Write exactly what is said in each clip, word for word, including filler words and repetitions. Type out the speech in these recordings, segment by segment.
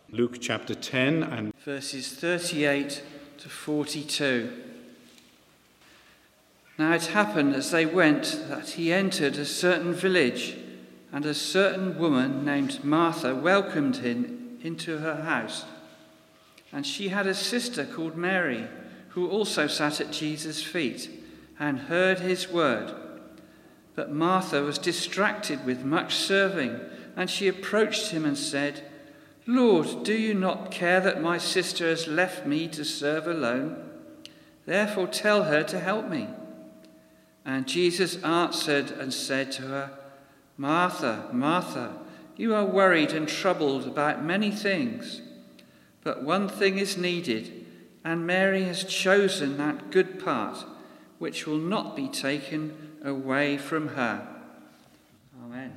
Luke chapter ten and verses thirty-eight to forty-two. Now it happened as they went that he entered a certain village, and a certain woman named Martha welcomed him into her house. And she had a sister called Mary, who also sat at Jesus' feet and heard his word. But Martha was distracted with much serving, and she approached him and said, "Lord, do you not care that my sister has left me to serve alone? Therefore tell her to help me." And Jesus answered and said to her, "Martha, Martha, you are worried and troubled about many things, but one thing is needed, and Mary has chosen that good part, which will not be taken away from her." Amen.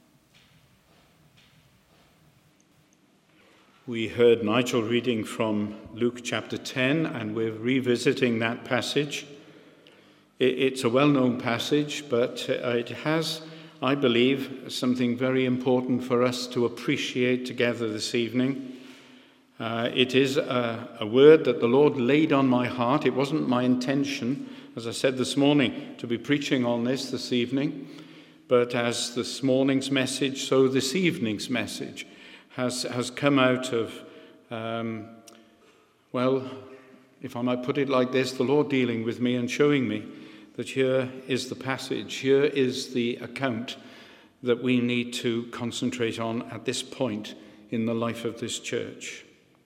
we heard Nigel reading from Luke chapter ten, and we're revisiting that passage. It's a well-known passage, but it has, I believe, something very important for us to appreciate together this evening. Uh, it is a, a word that the Lord laid on my heart. It wasn't my intention, as I said this morning, to be preaching on this this evening. But as this morning's message, so this evening's message has, has come out of, um, well, if I might put it like this, the Lord dealing with me and showing me that here is the passage, here is the account that we need to concentrate on at this point in the life of this church.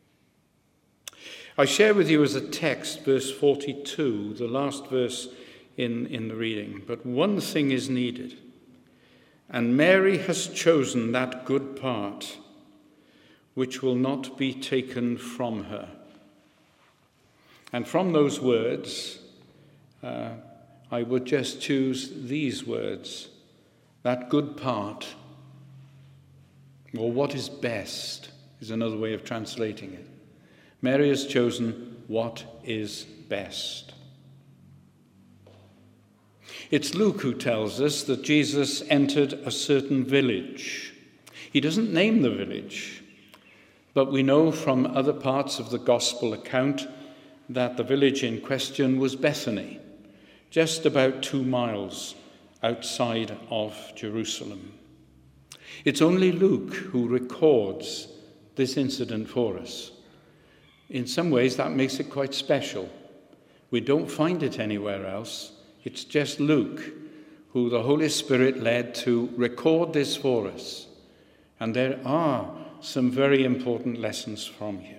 I share with you as a text, verse forty-two, the last verse in, in the reading. But one thing is needed, and Mary has chosen that good part, which will not be taken from her. And from those words, uh, I would just choose these words, that good part, or what is best, is another way of translating it. Mary has chosen what is best. It's Luke who tells us that Jesus entered a certain village. He doesn't name the village, but we know from other parts of the gospel account that the village in question was Bethany, just about two miles outside of Jerusalem. It's only Luke who records this incident for us. In some ways, that makes it quite special. We don't find it anywhere else. It's just Luke who the Holy Spirit led to record this for us. And there are some very important lessons from here.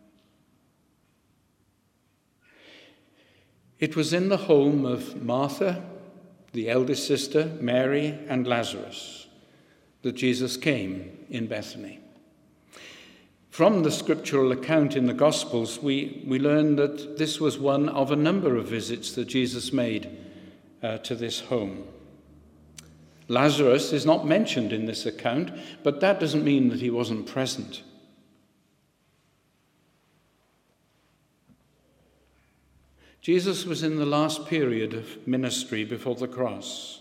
It was in the home of Martha, the eldest sister, Mary, and Lazarus that Jesus came in Bethany. From the scriptural account in the Gospels, we, we learn that this was one of a number of visits that Jesus made uh, to this home. Lazarus is not mentioned in this account, but that doesn't mean that he wasn't present. Jesus was in the last period of ministry before the cross.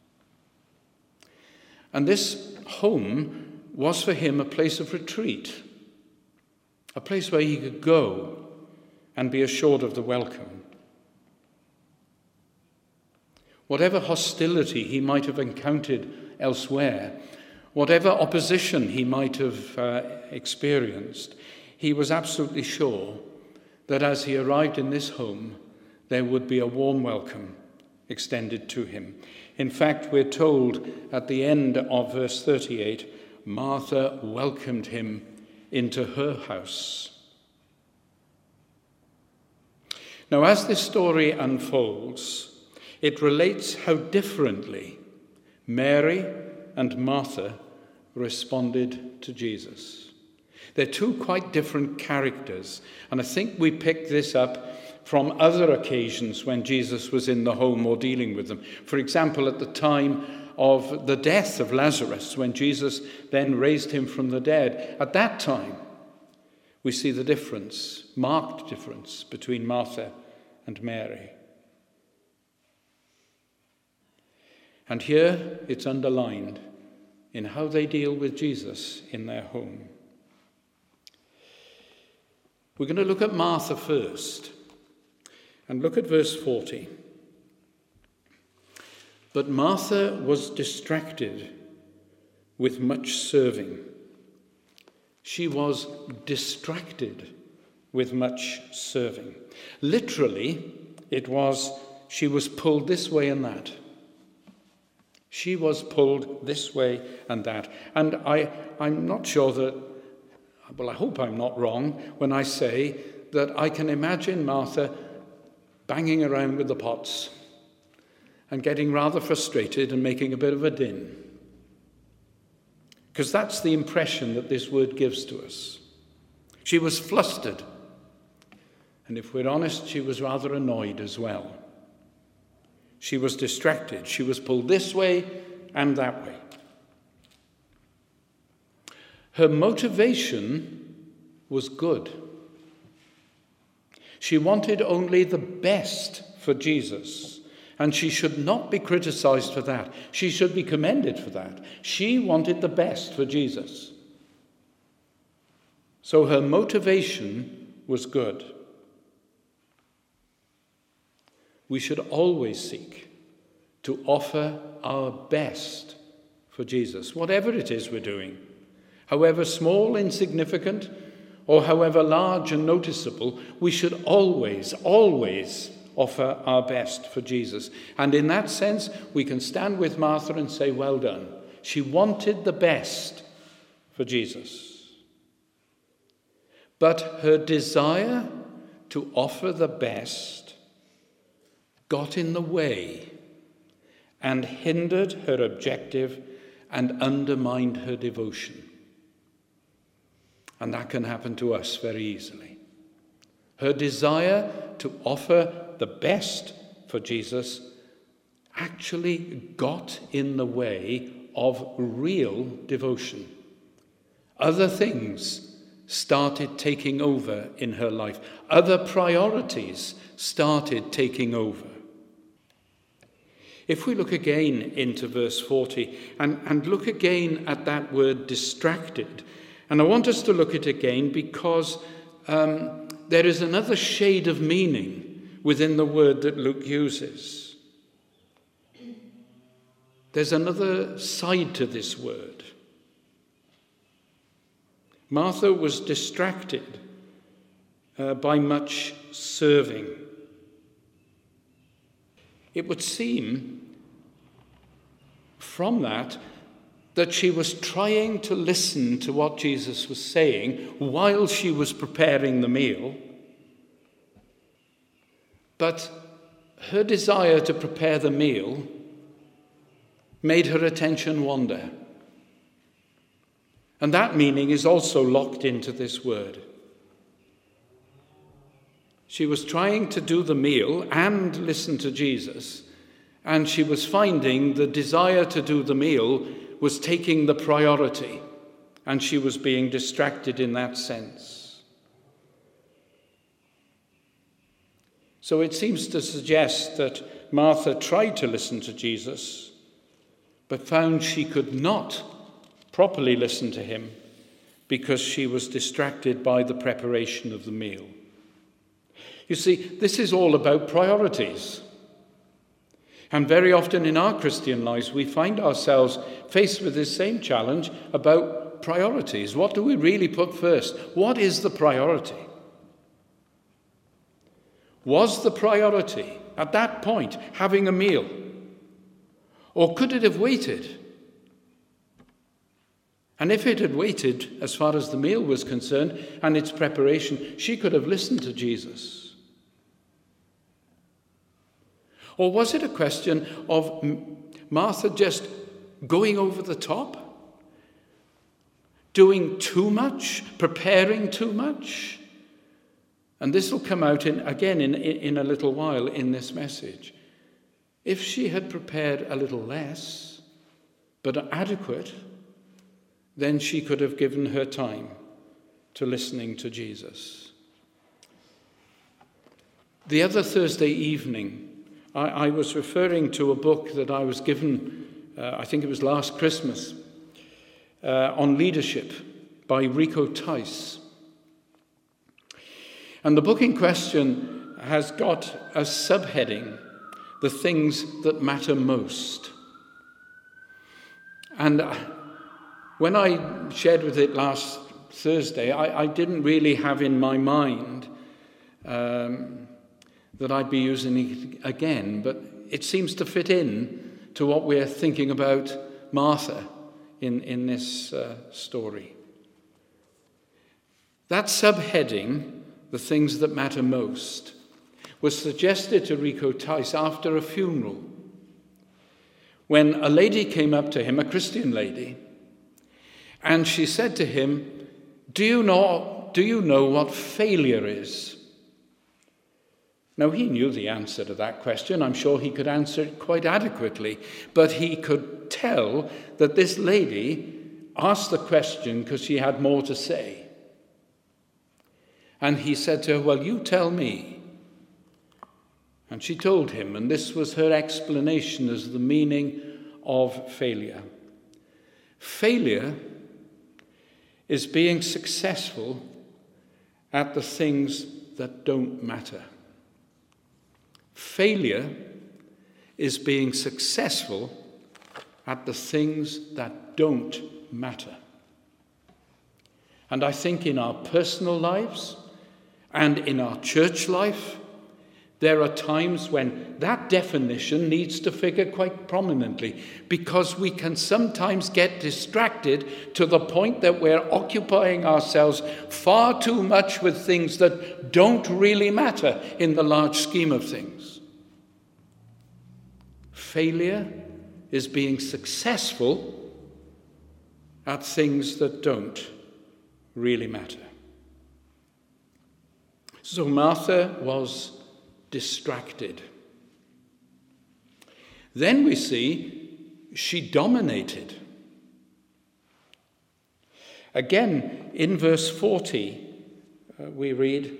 And this home was for him a place of retreat, a place where he could go and be assured of the welcome. Whatever hostility he might have encountered elsewhere, whatever opposition he might have uh, experienced, he was absolutely sure that as he arrived in this home, there would be a warm welcome extended to him. In fact, we're told at the end of verse thirty-eight, Martha welcomed him into her house. Now, as this story unfolds, it relates how differently Mary and Martha responded to Jesus. They're two quite different characters, and I think we pick this up from other occasions when Jesus was in the home or dealing with them. For example, at the time of the death of Lazarus, when Jesus then raised him from the dead. At that time, we see the difference, marked difference, between Martha and Mary. And here it's underlined in how they deal with Jesus in their home. We're going to look at Martha first. And look at verse forty. But Martha was distracted with much serving. She was distracted with much serving. Literally, it was she was pulled this way and that. She was pulled this way and that. And I, I'm not sure that, well, I hope I'm not wrong when I say that I can imagine Martha banging around with the pots and getting rather frustrated and making a bit of a din. Because that's the impression that this word gives to us. She was flustered. And if we're honest, she was rather annoyed as well. She was distracted. She was pulled this way and that way. Her motivation was good. She wanted only the best for Jesus, and she should not be criticized for that. She should be commended for that. She wanted the best for Jesus. So her motivation was good. We should always seek to offer our best for Jesus, whatever it is we're doing, however small, insignificant, or however large and noticeable. We should always, always offer our best for Jesus. And in that sense, we can stand with Martha and say, well done. She wanted the best for Jesus. But her desire to offer the best got in the way and hindered her objective and undermined her devotion. And that can happen to us very easily. Her desire to offer the best for Jesus actually got in the way of real devotion. Other things started taking over in her life. Other priorities started taking over. If we look again into verse forty and, and look again at that word distracted, and I want us to look at it again because um, there is another shade of meaning within the word that Luke uses. There's another side to this word. Martha was distracted uh, by much serving. It would seem from that that she was trying to listen to what Jesus was saying while she was preparing the meal, but her desire to prepare the meal made her attention wander. And that meaning is also locked into this word. She was trying to do the meal and listen to Jesus, and she was finding the desire to do the meal was taking the priority, and she was being distracted in that sense. So it seems to suggest that Martha tried to listen to Jesus, but found she could not properly listen to him because she was distracted by the preparation of the meal. You see, this is all about priorities. And very often in our Christian lives, we find ourselves faced with this same challenge about priorities. What do we really put first? What is the priority? Was the priority, at that point, having a meal? Or could it have waited? And if it had waited, as far as the meal was concerned and its preparation, she could have listened to Jesus. Or was it a question of Martha just going over the top? Doing too much? Preparing too much? And this will come out in, again in, in a little while in this message. If she had prepared a little less, but adequate, then she could have given her time to listening to Jesus. The other Thursday evening, I, I was referring to a book that I was given, uh, I think it was last Christmas, uh, on leadership by Rico Tice. And the book in question has got a subheading, the things that matter most. And when I shared with it last Thursday, I, I didn't really have in my mind um, that I'd be using it again, but it seems to fit in to what we're thinking about Martha in, in this uh, story. That subheading, the things that matter most, was suggested to Rico Tice after a funeral, when a lady came up to him, a Christian lady, and she said to him, do you know, do you know what failure is? Now, he knew the answer to that question. I'm sure he could answer it quite adequately, but he could tell that this lady asked the question because she had more to say. And he said to her, well, you tell me. And she told him, and this was her explanation as the meaning of failure. Failure is being successful at the things that don't matter. Failure is being successful at the things that don't matter. And I think in our personal lives and in our church life, there are times when that definition needs to figure quite prominently, because we can sometimes get distracted to the point that we're occupying ourselves far too much with things that don't really matter in the large scheme of things. Failure is being successful at things that don't really matter. So Martha was distracted. Then we see she dominated. Again, in verse forty, uh, we read,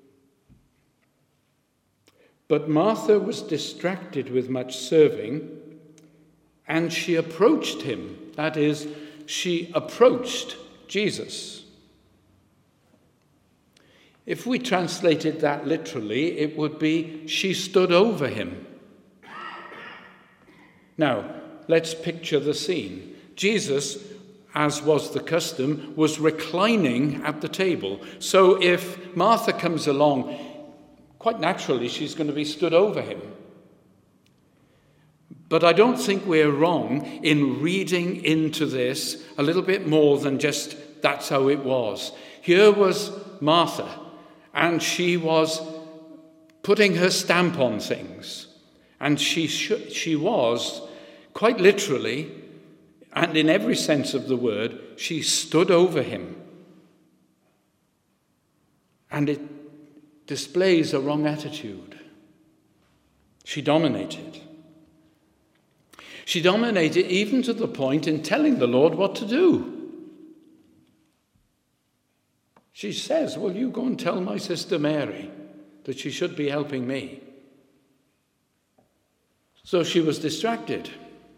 but Martha was distracted with much serving, and she approached him. That is, she approached Jesus. If we translated that literally, it would be, she stood over him. Now, let's picture the scene. Jesus, as was the custom, was reclining at the table. So if Martha comes along, quite naturally, she's going to be stood over him. But I don't think we're wrong in reading into this a little bit more than just that's how it was. Here was Martha, and she was putting her stamp on things. And she sh- she was, quite literally, and in every sense of the word, she stood over him. And it displays a wrong attitude. She dominated. She dominated even to the point in telling the Lord what to do. She says, well, you go and tell my sister Mary that she should be helping me. So she was distracted.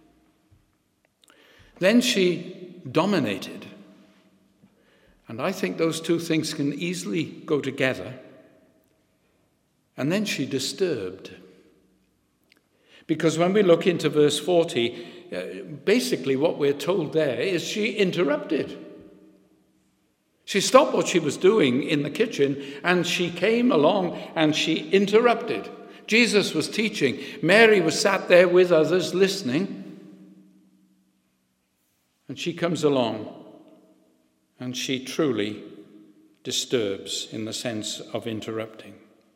Then she dominated. And I think those two things can easily go together. And then she disturbed. Because when we look into verse forty, uh, basically what we're told there is she interrupted. She stopped what she was doing in the kitchen and she came along and she interrupted. Jesus was teaching. Mary was sat there with others listening. And she comes along and she truly disturbs in the sense of interrupting.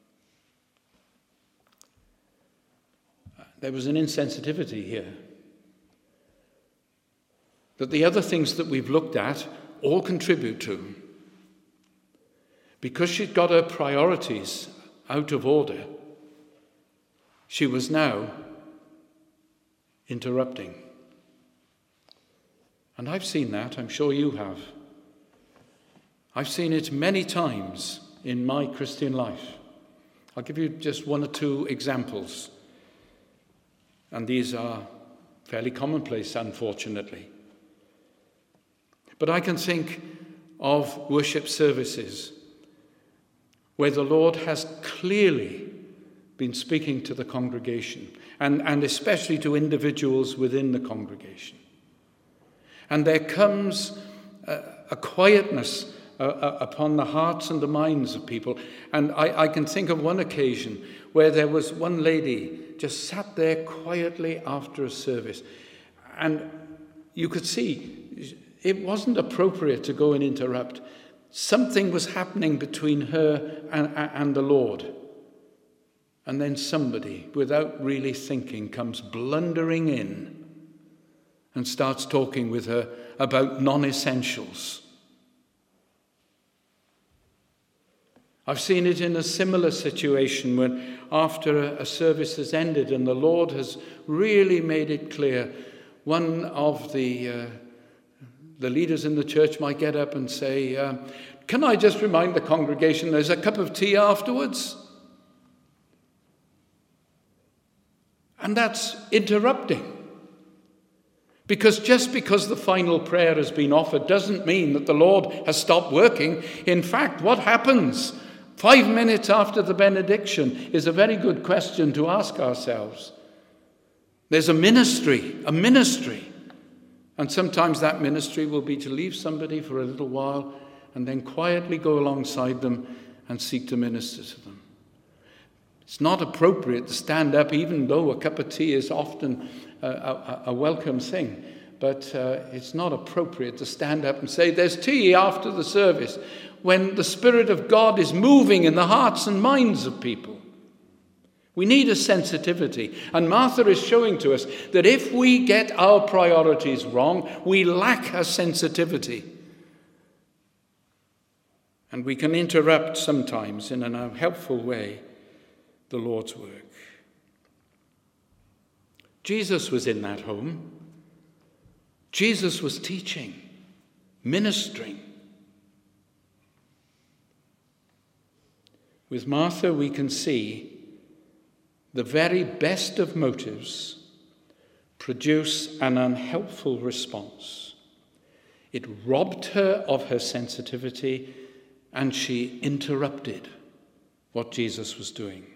There was an insensitivity here that the other things that we've looked at all contribute to. Because she'd got her priorities out of order, she was now interrupting. And I've seen that, I'm sure you have. I've seen it many times in my Christian life. I'll give you just one or two examples. And these are fairly commonplace, unfortunately. But I can think of worship services where the Lord has clearly been speaking to the congregation, and, and especially to individuals within the congregation. And there comes a, a quietness uh, uh, upon the hearts and the minds of people. And I, I can think of one occasion where there was one lady just sat there quietly after a service. And you could see it wasn't appropriate to go and interrupt. Something was happening between her and, and the Lord. And then somebody, without really thinking, comes blundering in and starts talking with her about non-essentials. I've seen it in a similar situation when after a service has ended and the Lord has really made it clear, one of the uh, the leaders in the church might get up and say, uh, can I just remind the congregation there's a cup of tea afterwards? And that's interrupting. Because just because the final prayer has been offered doesn't mean that the Lord has stopped working. In fact, what happens five minutes after the benediction is a very good question to ask ourselves. There's a ministry, a ministry. And sometimes that ministry will be to leave somebody for a little while and then quietly go alongside them and seek to minister to them. It's not appropriate to stand up, even though a cup of tea is often a, a, a welcome thing. But uh, it's not appropriate to stand up and say, there's tea after the service, when the Spirit of God is moving in the hearts and minds of people. We need a sensitivity. And Martha is showing to us that if we get our priorities wrong, we lack a sensitivity. And we can interrupt sometimes in an unhelpful way the Lord's work. Jesus was in that home. Jesus was teaching, ministering. With Martha, we can see the very best of motives produce an unhelpful response. It robbed her of her sensitivity, and she interrupted what Jesus was doing.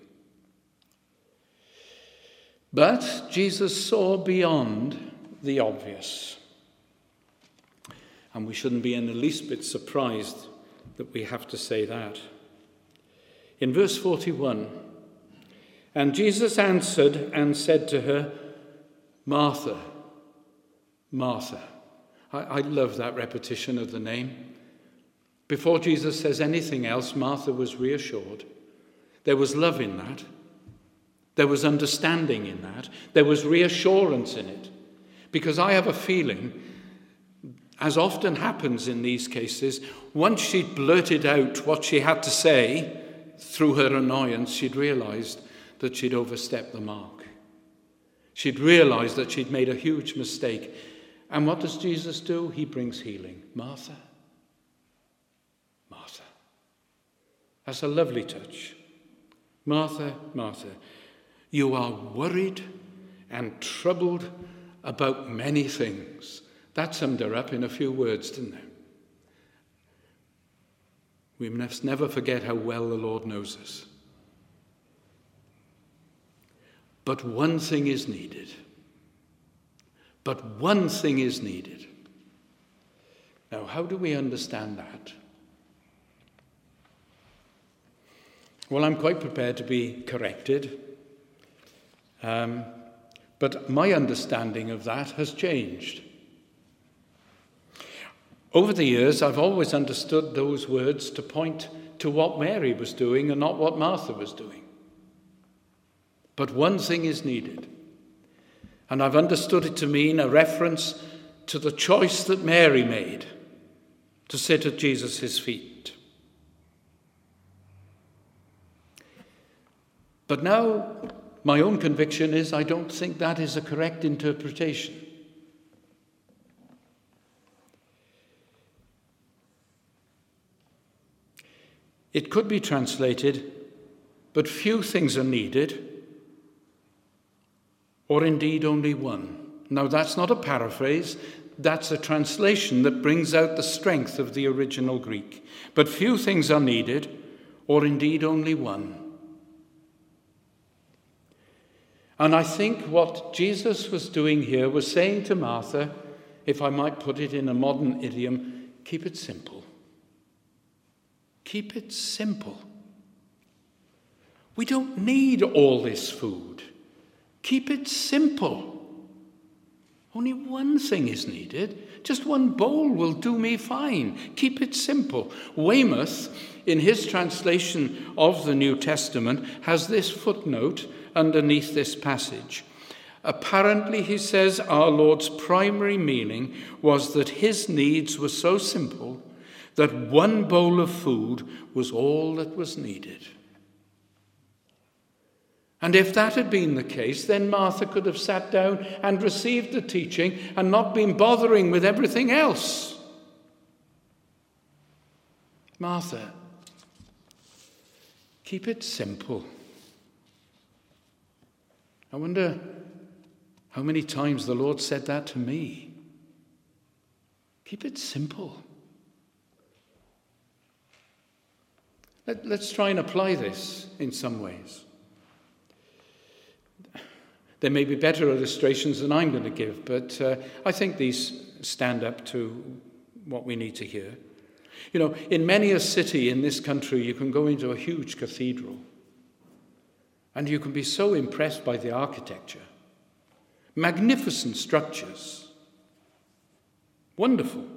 But Jesus saw beyond the obvious. And we shouldn't be in the least bit surprised that we have to say that. In verse forty-one, and Jesus answered and said to her, Martha, Martha. I, I love that repetition of the name. Before Jesus says anything else, Martha was reassured. There was love in that. There was understanding in that. There was reassurance in it. Because I have a feeling, as often happens in these cases, once she'd blurted out what she had to say, through her annoyance, she'd realized that she'd overstepped the mark. She'd realized that she'd made a huge mistake. And what does Jesus do? He brings healing. Martha, Martha. That's a lovely touch. Martha, Martha, you are worried and troubled about many things. That summed her up in a few words, didn't it? We must never forget how well the Lord knows us. But one thing is needed. But one thing is needed. Now, how do we understand that? Well, I'm quite prepared to be corrected. Um, but my understanding of that has changed. Over the years, I've always understood those words to point to what Mary was doing and not what Martha was doing. But one thing is needed. And I've understood it to mean a reference to the choice that Mary made to sit at Jesus' feet. But now, my own conviction is I don't think that is a correct interpretation. It could be translated, but few things are needed, or indeed only one. Now, that's not a paraphrase. That's a translation that brings out the strength of the original Greek. But few things are needed, or indeed only one. And I think what Jesus was doing here was saying to Martha, if I might put it in a modern idiom, keep it simple. Keep it simple. We don't need all this food. Keep it simple. Only one thing is needed. Just one bowl will do me fine. Keep it simple. Weymouth, in his translation of the New Testament, has this footnote underneath this passage. Apparently, he says, our Lord's primary meaning was that his needs were so simple that one bowl of food was all that was needed. And if that had been the case, then Martha could have sat down and received the teaching and not been bothering with everything else. Martha, keep it simple. I wonder how many times the Lord said that to me. Keep it simple. Let, let's try and apply this in some ways. There may be better illustrations than I'm going to give, but uh, I think these stand up to what we need to hear. You know, in many a city in this country, you can go into a huge cathedral, and you can be so impressed by the architecture. Magnificent structures. Wonderful.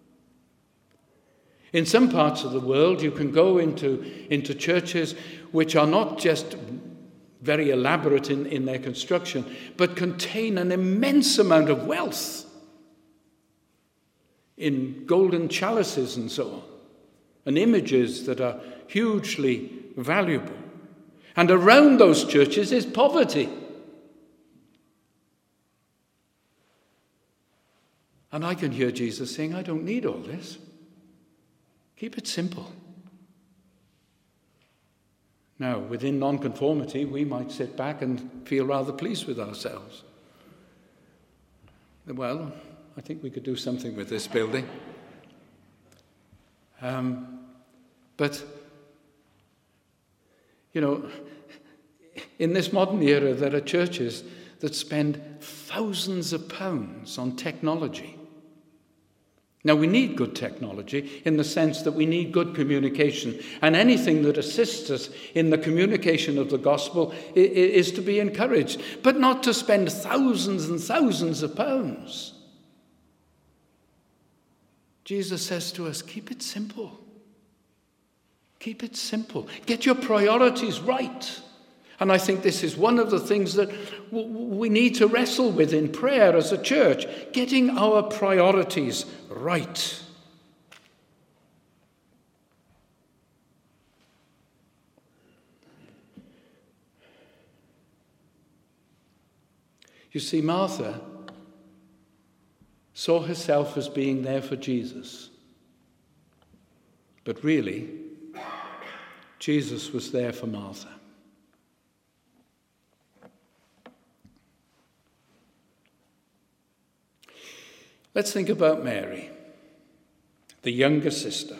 In some parts of the world, you can go into, into churches which are not just very elaborate in, in their construction, but contain an immense amount of wealth in golden chalices and so on, and images that are hugely valuable. And around those churches is poverty. And I can hear Jesus saying, I don't need all this. Keep it simple. Now, within nonconformity, we might sit back and feel rather pleased with ourselves. Well, I think we could do something with this building. Um, but, you know, in this modern era, there are churches that spend thousands of pounds on technology. Now, we need good technology in the sense that we need good communication, and anything that assists us in the communication of the gospel is to be encouraged, but not to spend thousands and thousands of pounds. Jesus says to us, keep it simple. Keep it simple. Get your priorities right. And I think this is one of the things that w- we need to wrestle with in prayer as a church, getting our priorities right. You see, Martha saw herself as being there for Jesus. But really, Jesus was there for Martha. Let's think about Mary, the younger sister.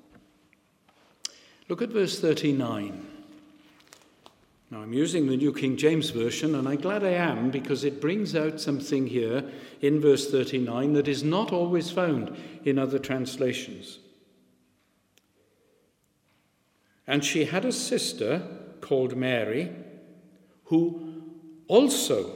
Look at verse thirty-nine. Now, I'm using the New King James Version, and I'm glad I am, because it brings out something here in verse thirty-nine that is not always found in other translations. And she had a sister called Mary, who also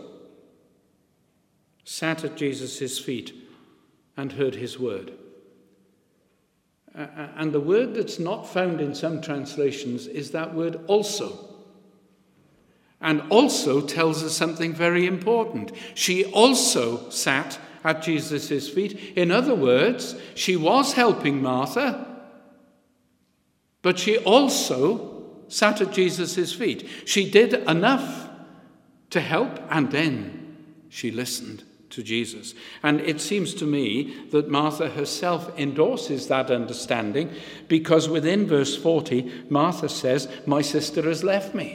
sat at Jesus' feet and heard his word. Uh, and the word that's not found in some translations is that word also. And also tells us something very important. She also sat at Jesus' feet. In other words, she was helping Martha, but she also sat at Jesus' feet. She did enough to help, and then she listened to Jesus. And it seems to me that Martha herself endorses that understanding, because within verse forty, Martha says, my sister has left me.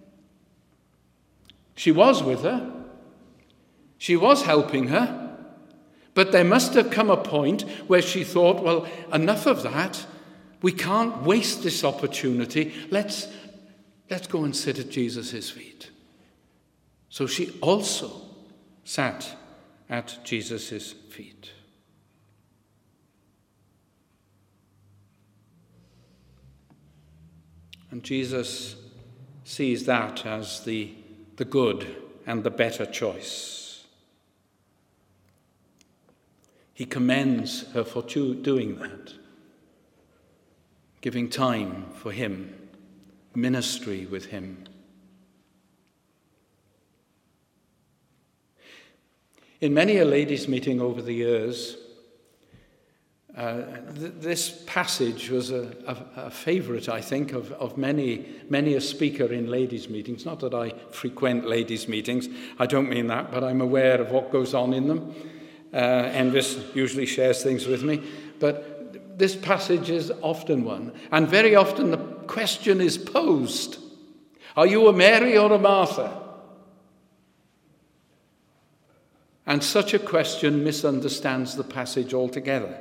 She was with her. She was helping her. But there must have come a point where she thought, well, enough of that. We can't waste this opportunity. Let's, let's go and sit at Jesus' feet. So she also sat at Jesus' feet. And Jesus sees that as the, the good and the better choice. He commends her for doing that, giving time for him, ministry with him. In many a ladies' meeting over the years, uh, th- this passage was a, a, a favourite, I think, of, of many, many a speaker in ladies' meetings. Not that I frequent ladies' meetings, I don't mean that, but I'm aware of what goes on in them. Uh, Envis usually shares things with me, but this passage is often one, and very often the question is posed: are you a Mary or a Martha? And such a question misunderstands the passage altogether.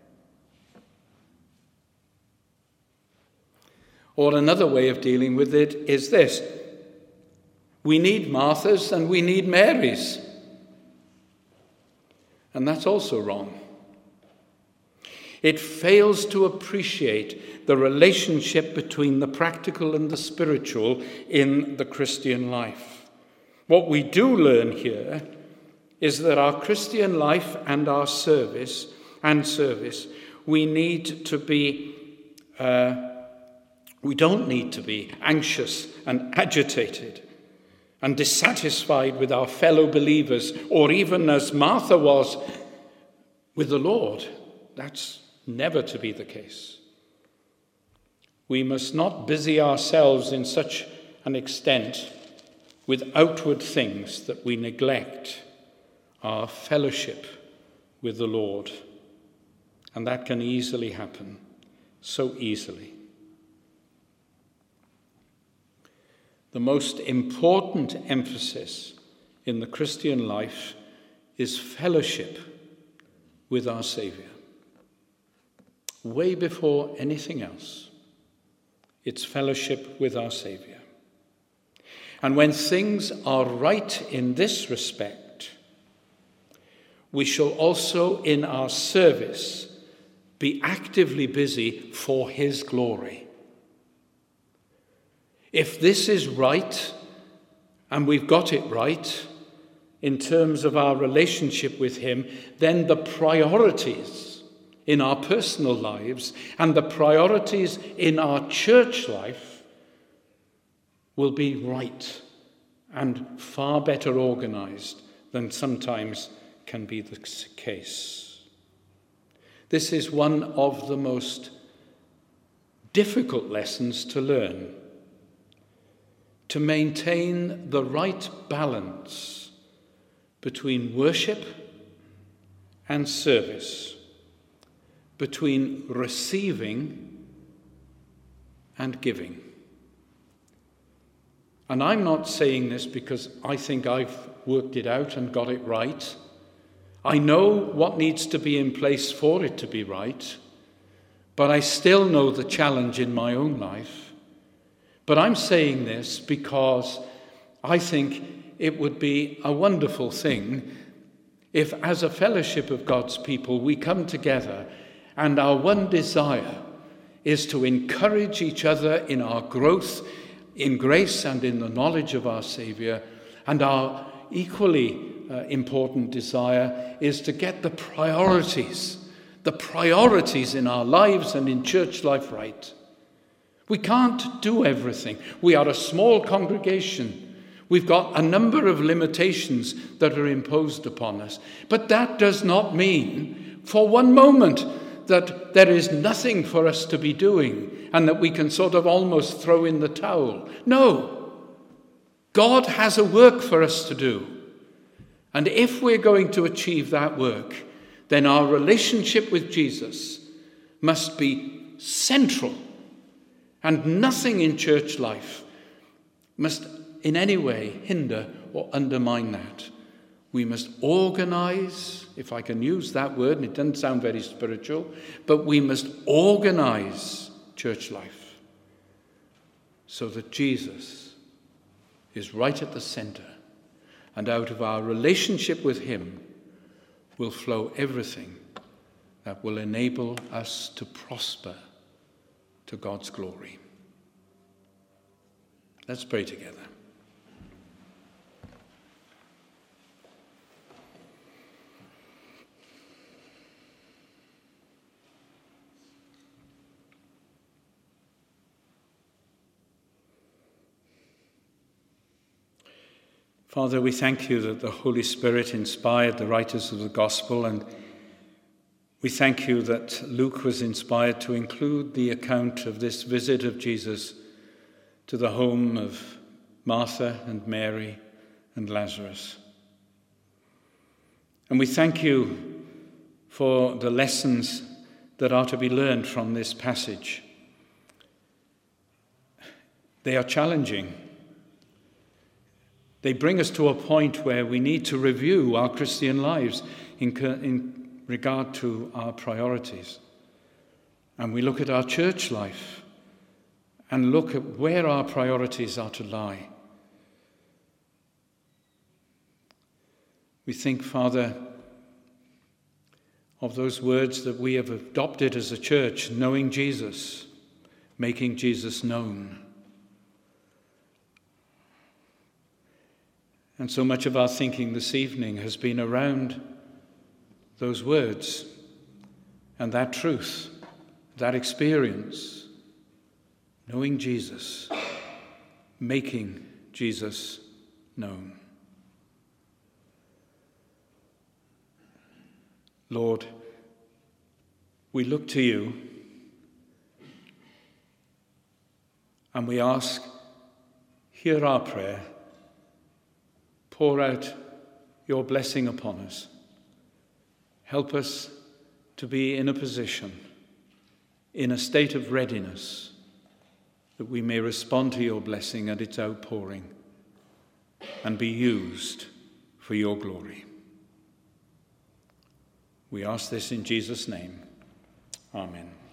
Or another way of dealing with it is this: we need Marthas and we need Marys. And that's also wrong. It fails to appreciate the relationship between the practical and the spiritual in the Christian life. What we do learn here is that our Christian life and our service and service, we need to be, uh, we don't need to be anxious and agitated and dissatisfied with our fellow believers, or even as Martha was with the Lord. That's never to be the case. We must not busy ourselves in such an extent with outward things that we neglect our fellowship with the Lord. And that can easily happen, so easily. The most important emphasis in the Christian life is fellowship with our Saviour. Way before anything else, it's fellowship with our Saviour. And when things are right in this respect, we shall also in our service be actively busy for his glory. If this is right, and we've got it right in terms of our relationship with him, then the priorities in our personal lives and the priorities in our church life will be right and far better organized than sometimes can be the case. This is one of the most difficult lessons to learn, to maintain the right balance between worship and service, between receiving and giving. And I'm not saying this because I think I've worked it out and got it right. I know what needs to be in place for it to be right, but I still know the challenge in my own life. But I'm saying this because I think it would be a wonderful thing if, as a fellowship of God's people, we come together and our one desire is to encourage each other in our growth in grace and in the knowledge of our Saviour, and our equally uh, important desire is to get the priorities, the priorities in our lives and in church life right. We can't do everything. We are a small congregation. We've got a number of limitations that are imposed upon us. But that does not mean for one moment that there is nothing for us to be doing and that we can sort of almost throw in the towel. No. God has a work for us to do. And if we're going to achieve that work, then our relationship with Jesus must be central. And nothing in church life must in any way hinder or undermine that. We must organize, if I can use that word, and it doesn't sound very spiritual, but we must organize church life, so that Jesus is right at the center, and out of our relationship with him will flow everything that will enable us to prosper to God's glory. Let's pray together. Father, we thank you that the Holy Spirit inspired the writers of the Gospel, and we thank you that Luke was inspired to include the account of this visit of Jesus to the home of Martha and Mary and Lazarus. And we thank you for the lessons that are to be learned from this passage. They are challenging. They bring us to a point where we need to review our Christian lives in, in regard to our priorities. And we look at our church life and look at where our priorities are to lie. We think, Father, of those words that we have adopted as a church, knowing Jesus, making Jesus known. And so much of our thinking this evening has been around those words and that truth, that experience, knowing Jesus, making Jesus known. Lord, we look to you and we ask, hear our prayer. Pour out your blessing upon us. Help us to be in a position, in a state of readiness, that we may respond to your blessing and its outpouring and be used for your glory. We ask this in Jesus' name. Amen.